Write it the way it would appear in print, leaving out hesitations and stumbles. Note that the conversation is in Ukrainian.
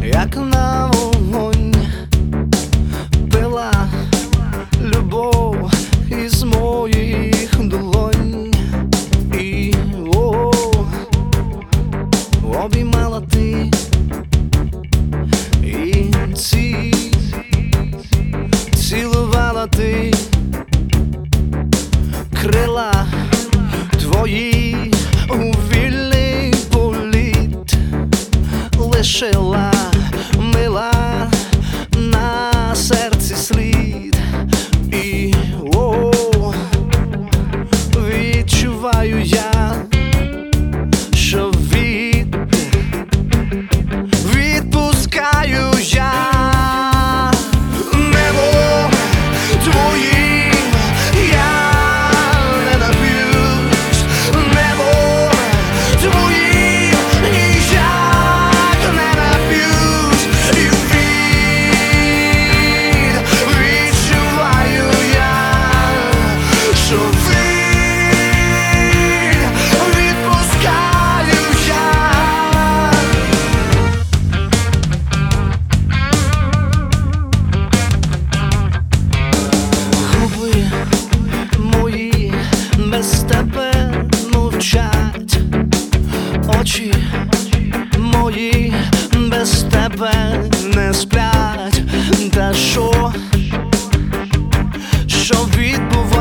як на вогонь, пила любов із моїх долонь, і обіймала ти, і цілувала ти, крила твої у вільний політ лишила, мила на серці слід, і відчуваю я, що відпускаю я. Небо твої я не нап'юсь, небо твої ніяк не нап'юсь, і відчуваю я, що відпускаю я. Губи мої без тебе мовчать, очі мої без тебе не сплять. Та що відбувається?